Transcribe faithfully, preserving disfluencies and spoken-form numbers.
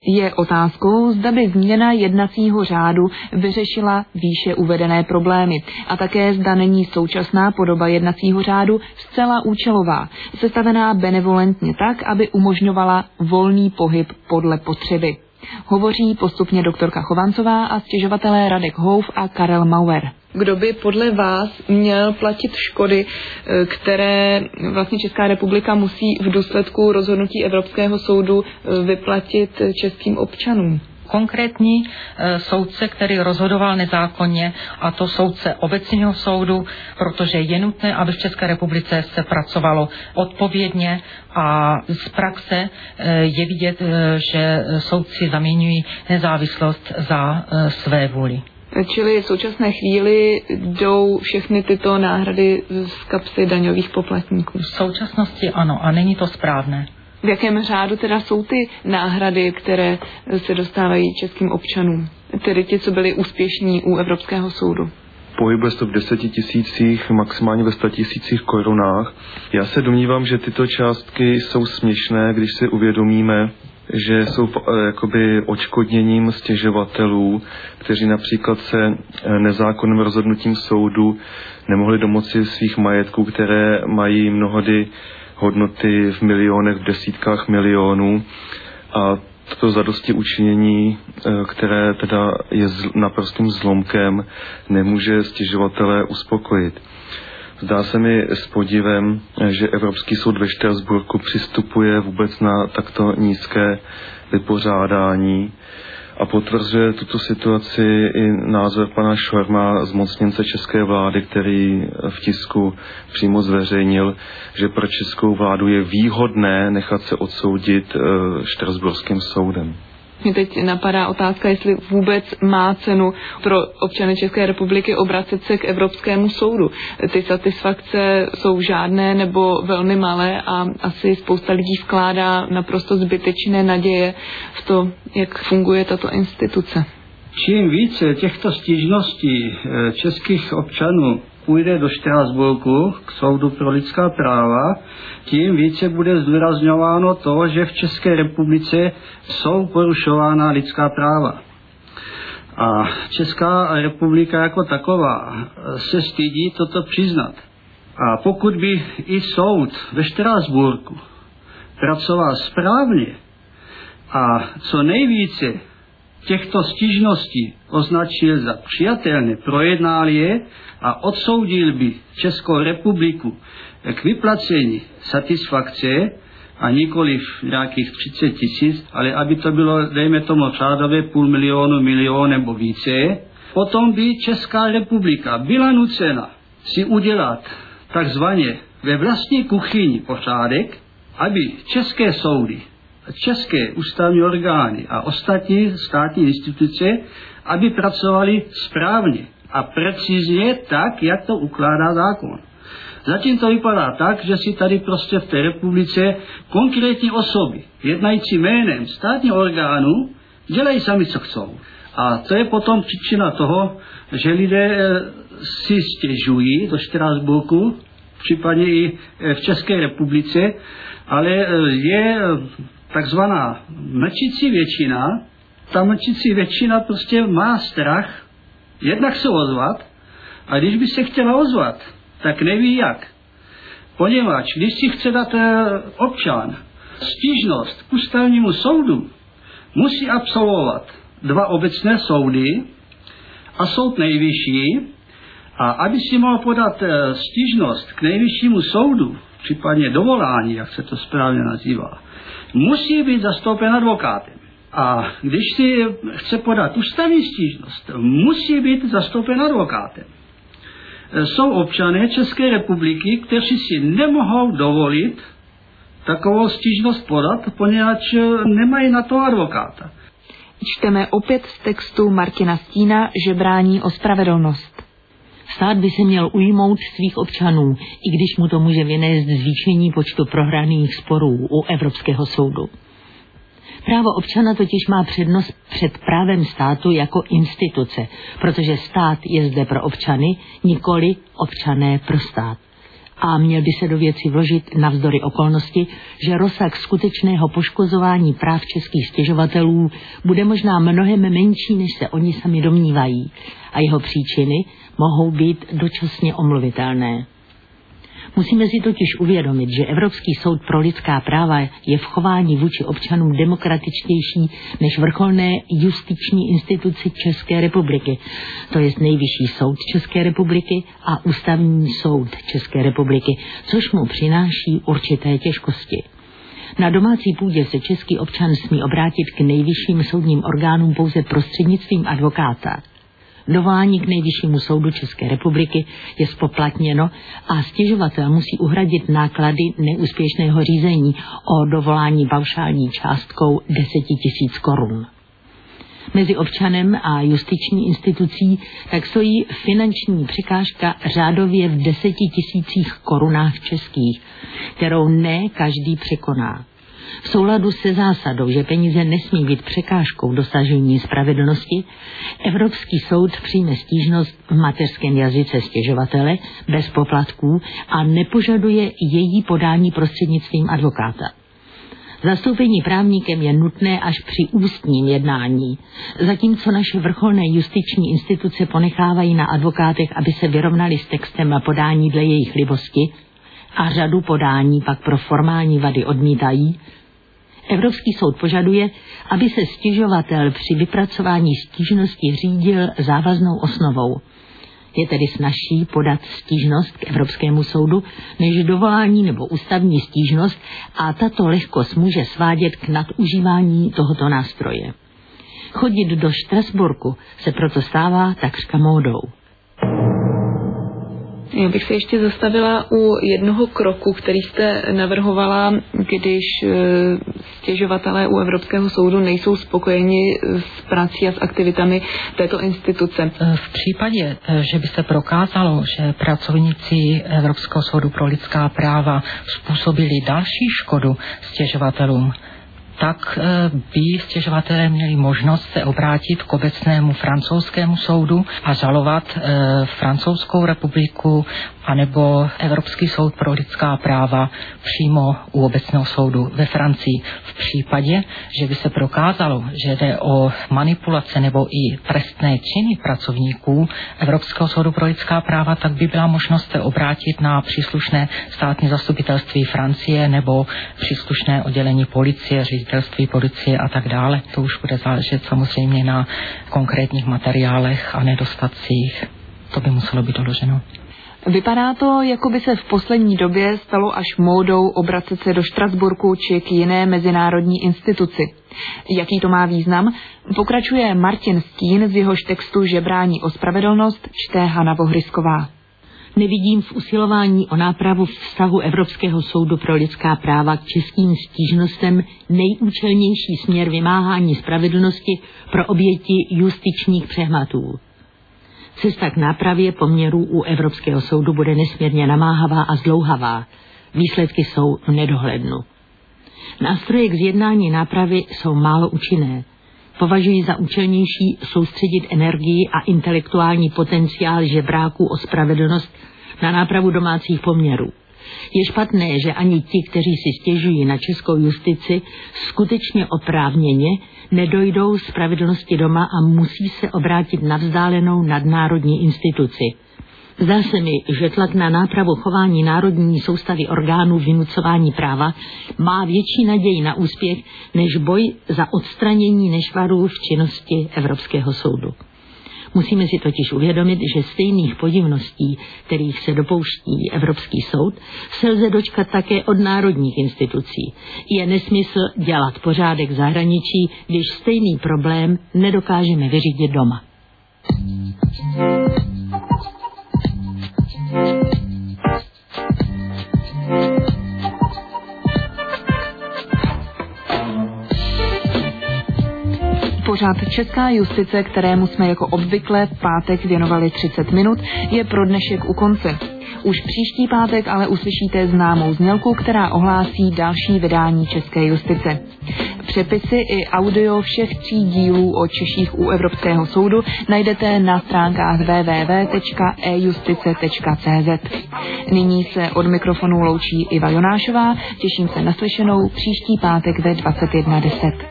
Je otázkou, zda by změna jednacího řádu vyřešila výše uvedené problémy a také zda není současná podoba jednacího řádu zcela účelová, sestavená benevolentně tak, aby umožňovala volný pohyb podle potřeby. Hovoří postupně doktorka Chovancová a stěžovatelé Radek Houf a Karel Mauer. Kdo by podle vás měl platit škody, které vlastně Česká republika musí v důsledku rozhodnutí Evropského soudu vyplatit českým občanům? Konkrétní e, soudce, který rozhodoval nezákonně, a to soudce obecního soudu, protože je nutné, aby v České republice se pracovalo odpovědně a z praxe e, je vidět, e, že soudci zaměňují nezávislost za e, své vůli. Čili v současné chvíli jdou všechny tyto náhrady z kapsy daňových poplatníků? V současnosti ano, a není to správné. V jakém řádu teda jsou ty náhrady, které se dostávají českým občanům? Tedy ti, co byli úspěšní u Evropského soudu? Pohybuje se to v deseti tisících, maximálně ve sta tisících korunách. Já se domnívám, že tyto částky jsou směšné, když si uvědomíme, že jsou jakoby odškodněním stěžovatelů, kteří například se nezákonným rozhodnutím soudu nemohli domoci svých majetků, které mají mnohdy hodnoty v milionech, v desítkách milionů, a toto zadosti učinění, které teda je naprostým zlomkem, nemůže stěžovatele uspokojit. Zdá se mi s podivem, že Evropský soud ve Štrasburku přistupuje vůbec na takto nízké vypořádání a potvrzuje tuto situaci i názor pana Šorma, zmocněnce české vlády, který v tisku přímo zveřejnil, že pro českou vládu je výhodné nechat se odsoudit štrasburským soudem. Mě teď napadá otázka, jestli vůbec má cenu pro občany České republiky obracet se k Evropskému soudu. Ty satisfakce jsou žádné nebo velmi malé a asi spousta lidí vkládá naprosto zbytečné naděje v to, jak funguje tato instituce. Čím více těchto stížností českých občanů půjde do Štrasburku k soudu pro lidská práva, tím více bude zdůrazňováno to, že v České republice jsou porušována lidská práva. A Česká republika jako taková se stydí toto přiznat. A pokud by i soud ve Štrasburku pracoval správně a co nejvíce těchto stížností označil za přijatelné, projednal je a odsoudil by Českou republiku k vyplacení satisfakce a nikoliv nějakých třicet tisíc, ale aby to bylo, dejme tomu, řádově půl milionu, milion nebo více, potom by Česká republika byla nucena si udělat takzvaně ve vlastní kuchyni pořádek, aby české soudy, české ústavní orgány a ostatní státní instituce, aby pracovali správně a precizně tak, jak to ukládá zákon. Zatím to vypadá tak, že si tady prostě v té republice konkrétní osoby, jednající jménem státního orgánu, dělají sami, co chcou. A to je potom příčina toho, že lidé si stěžují do Štrasburku, případně i v České republice, ale je takzvaná mlčící většina. Ta mlčící většina prostě má strach jednak se ozvat, a když by se chtěla ozvat, tak neví jak. Poněvadž když si chce dát občan stížnost k ústavnímu soudu, musí absolvovat dva obecné soudy a soud nejvyšší, a aby si mohl podat stížnost k nejvyššímu soudu, případně dovolání, jak se to správně nazývá, musí být zastoupen advokátem. A když si chce podat ústavní stížnost, musí být zastoupen advokátem. Jsou občané České republiky, kteří si nemohou dovolit takovou stížnost podat, poněvadž nemají na to advokáta. Čteme opět z textu Martina Stína Žebrání o spravedlnost. Stát by se měl ujmout svých občanů, i když mu to může vynést zvýšení počtu prohraných sporů u Evropského soudu. Právo občana totiž má přednost před právem státu jako instituce, protože stát je zde pro občany, nikoli občané pro stát. a měl by se do věci vložit navzdory okolnosti, že rozsah skutečného poškozování práv českých stěžovatelů bude možná mnohem menší, než se oni sami domnívají, a jeho příčiny mohou být dočasně omluvitelné. Musíme si totiž uvědomit, že Evropský soud pro lidská práva je v chování vůči občanům demokratičtější než vrcholné justiční instituci České republiky, to jest Nejvyšší soud České republiky a Ústavní soud České republiky, což mu přináší určité těžkosti. Na domácí půdě se český občan smí obrátit k nejvyšším soudním orgánům pouze prostřednictvím advokáta. Dovolání k Nejvyššímu soudu České republiky je spoplatněno a stěžovatel musí uhradit náklady neúspěšného řízení o dovolání paušální částkou deset tisíc korun. Mezi občanem a justiční institucí tak stojí finanční překážka řádově v deseti tisících korunách českých, kterou ne každý překoná. V souladu se zásadou, že peníze nesmí být překážkou dosažení spravedlnosti, Evropský soud přijme stížnost v mateřském jazyce stěžovatele bez poplatků a nepožaduje její podání prostřednictvím advokáta. Zastoupení právníkem je nutné až při ústním jednání, zatímco naše vrcholné justiční instituce ponechávají na advokátech, aby se vyrovnali s textem a podání dle jejich libosti, a řadu podání pak pro formální vady odmítají. Evropský soud požaduje, aby se stěžovatel při vypracování stížnosti řídil závaznou osnovou. Je tedy snazší podat stížnost k Evropskému soudu než dovolání nebo ústavní stížnost a tato lehkost může svádět k nadužívání tohoto nástroje. Chodit do Štrasburku se proto stává takřka módou. Já bych se ještě zastavila u jednoho kroku, který jste navrhovala, když stěžovatelé u Evropského soudu nejsou spokojeni s prací a s aktivitami této instituce. V případě, že by se prokázalo, že pracovníci Evropského soudu pro lidská práva způsobili další škodu stěžovatelům, tak by stěžovatelé měli možnost se obrátit k obecnému francouzskému soudu a žalovat e, Francouzskou republiku anebo Evropský soud pro lidská práva přímo u obecného soudu ve Francii. V případě, že by se prokázalo, že jde o manipulace nebo i trestné činy pracovníků Evropského soudu pro lidská práva, tak by byla možnost se obrátit na příslušné státní zastupitelství Francie nebo příslušné oddělení policie, ředitelství policie a tak dále. To už bude záležet samozřejmě na konkrétních materiálech a nedostacích. To by muselo být doloženo. Vypadá to, jako by se v poslední době stalo až módou obracet se do Štrasburku či k jiné mezinárodní instituci. Jaký to má význam? Pokračuje Martin Stín, z jehož textu Žebrání o spravedlnost čte Hana Vohrysková. Nevidím v usilování o nápravu vztahu Evropského soudu pro lidská práva k českým stížnostem nejúčelnější směr vymáhání spravedlnosti pro oběti justičních přehmatů. Cesta k nápravě poměrů u Evropského soudu bude nesmírně namáhavá a zdlouhavá. Výsledky jsou v nedohlednu. Nástroje k zjednání nápravy jsou málo účinné. Považuji za účelnější soustředit energii a intelektuální potenciál žebráků o spravedlnost na nápravu domácích poměrů. Je špatné, že ani ti, kteří si stěžují na českou justici, skutečně oprávněně nedojdou spravedlnosti doma a musí se obrátit na vzdálenou nadnárodní instituci. Zdá se mi, že tlak na nápravu chování národní soustavy orgánů vynucování práva má větší naději na úspěch než boj za odstranění nešvarů v činnosti Evropského soudu. Musíme si totiž uvědomit, že stejných podivností, kterých se dopouští Evropský soud, se lze dočkat také od národních institucí. Je nesmysl dělat pořádek v zahraničí, když stejný problém nedokážeme vyřídit doma. Pořád Česká justice, kterému jsme jako obvykle v pátek věnovali třicet minut, je pro dnešek u konce. Už příští pátek ale uslyšíte známou znělku, která ohlásí další vydání České justice. Přepisy i audio všech tří dílů o Češích u Evropského soudu najdete na stránkách w w w tečka e justice tečka c z. Nyní se od mikrofonu loučí Iva Jonášová. Těším se na slyšenou příští pátek ve dvacet jedna deset.